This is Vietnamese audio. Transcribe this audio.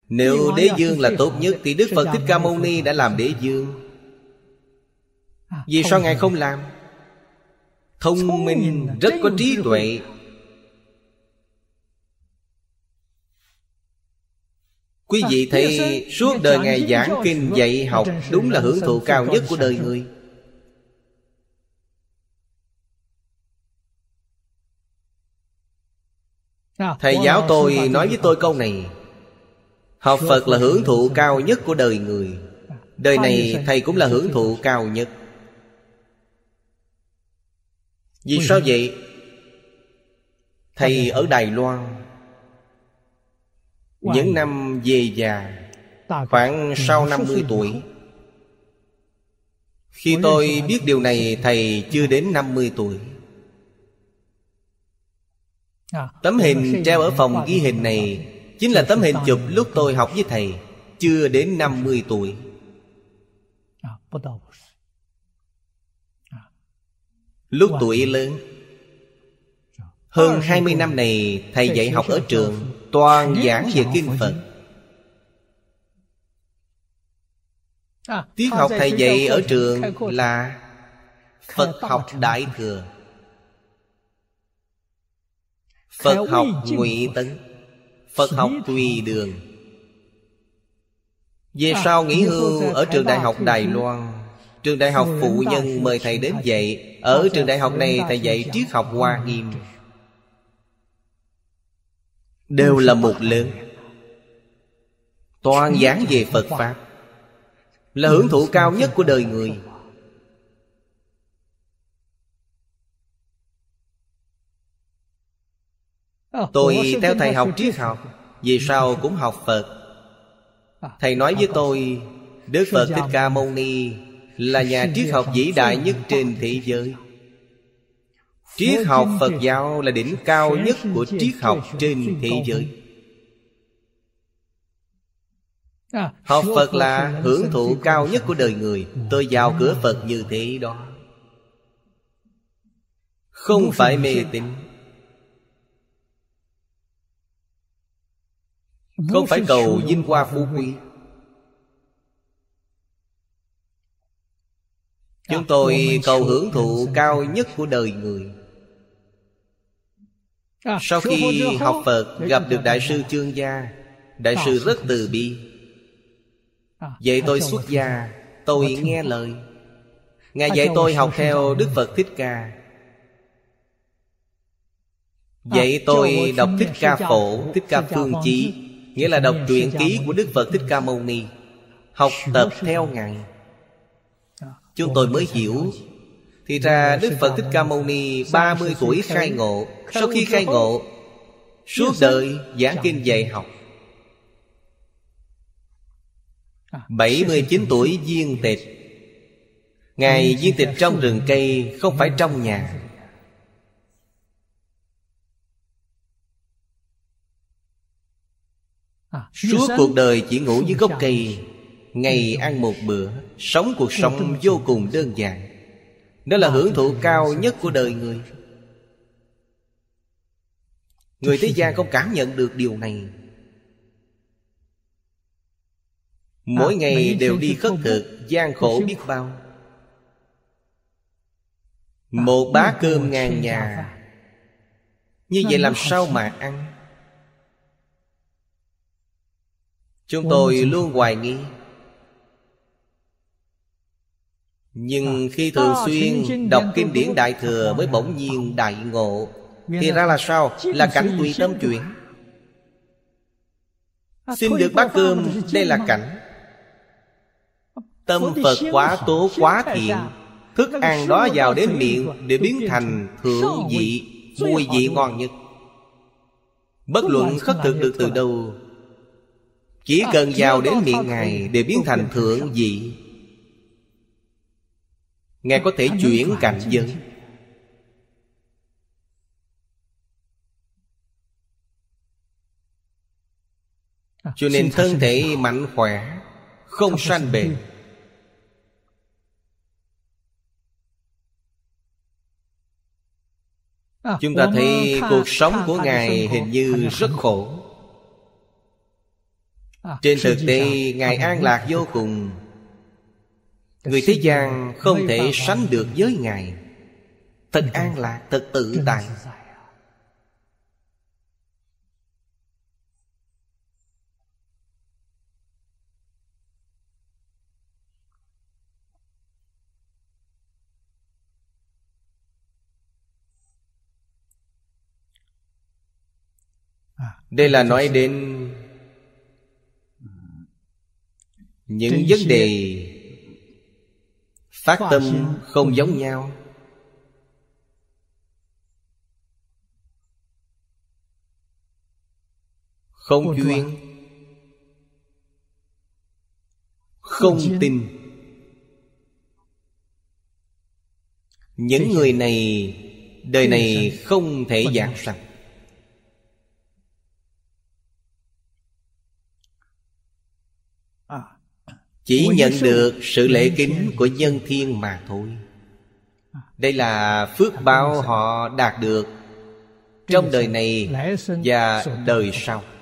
Nếu đế dương là tốt nhất thì Đức Phật Thích Ca Mâu Ni đã làm đế dương. Vì sao Ngài không làm? Thông minh, rất có trí tuệ. Quý vị thấy suốt đời Ngài giảng kinh dạy học, đúng là hưởng thụ cao nhất của đời người. Thầy giáo tôi nói với tôi câu này: học Phật là hưởng thụ cao nhất của đời người. Đời này thầy cũng là hưởng thụ cao nhất. Vì sao vậy? Thầy ở Đài Loan, những năm về già, khoảng sau 50 tuổi. Khi tôi biết điều này, thầy chưa đến 50 tuổi. Tấm hình treo ở phòng ghi hình này chính là tấm hình chụp lúc tôi học với thầy, chưa đến 50 tuổi. Lúc tuổi lớn, hơn 20 năm này thầy dạy học ở trường, toàn giảng về kinh Phật. Tiết học thầy dạy ở trường là Phật học Đại Thừa, Phật học Ngụy Tấn, Phật học Tùy Đường. Về sau nghỉ hưu ở trường Đại học Đài Loan, trường Đại học Phụ Nhân mời thầy đến dạy. Ở trường đại học này thầy dạy triết học Hoa Nghiêm, đều là một lớn, toàn giảng về Phật Pháp, là hưởng thụ cao nhất của đời người. Tôi theo thầy học triết học, về sau cũng học Phật. Thầy nói với tôi, Đức Phật Thích Ca Mâu Ni là nhà triết học vĩ đại nhất trên thế giới. Triết học Phật giáo là đỉnh cao nhất của triết học trên thế giới. Học Phật là hưởng thụ cao nhất của đời người. Tôi vào cửa Phật như thế đó, không phải mê tín, không phải cầu vinh hoa phú quý. Chúng tôi cầu hưởng thụ cao nhất của đời người. Sau khi học Phật, gặp được Đại sư Chương Gia. Đại sư rất từ bi, dạy tôi xuất gia. Tôi nghe lời. Ngài dạy tôi học theo Đức Phật Thích Ca, dạy tôi đọc Thích Ca Phổ, Thích Ca Phương Chí, nghĩa là đọc truyện ký của Đức Phật Thích Ca Mâu Ni, học tập theo Ngài. Chúng tôi mới hiểu, thì ra Đức Phật Thích Ca Mâu Ni 30 tuổi khai ngộ. Sau khi khai ngộ, suốt đời giảng kinh dạy học. 79 tuổi viên tịch. Ngài viên tịch trong rừng cây, không phải trong nhà. Suốt cuộc đời chỉ ngủ dưới gốc cây, ngày ăn một bữa, sống cuộc sống vô cùng đơn giản. Đó là hưởng thụ cao nhất của đời người. Người thế gian không cảm nhận được điều này. Mỗi ngày đều đi khất thực, gian khổ biết bao. Một bát cơm ngàn nhà, như vậy làm sao mà ăn? Chúng tôi luôn hoài nghi. Nhưng khi thường xuyên đọc kinh điển Đại Thừa, mới bỗng nhiên đại ngộ. Thì ra là sao? Là cảnh tùy tâm chuyển. Xin được bát cơm, đây là cảnh. Tâm Phật quá tốt, quá thiện, thức ăn đó vào đến miệng để biến thành thượng vị, mùi vị ngon nhất. Bất luận khất thực được từ đâu, chỉ cần vào đến miệng Ngài để biến thành thượng vị. Ngài có thể chuyển cảnh giới. Cho nên thân thể mạnh khỏe, không sanh bệnh. Chúng ta thấy cuộc sống của Ngài hình như rất khổ. Trên thực tế Ngài an lạc vô cùng. Người thế gian không thể sánh được với Ngài. Thật an lạc, thật tự tại. Đây là nói đến những vấn đề phát tâm không giống nhau. Không duyên, không tin. Những người này đời này không thể giảng sanh. Chỉ nhận được sự lễ kính của nhân thiên mà thôi. Đây là phước báo họ đạt được trong đời này và đời sau.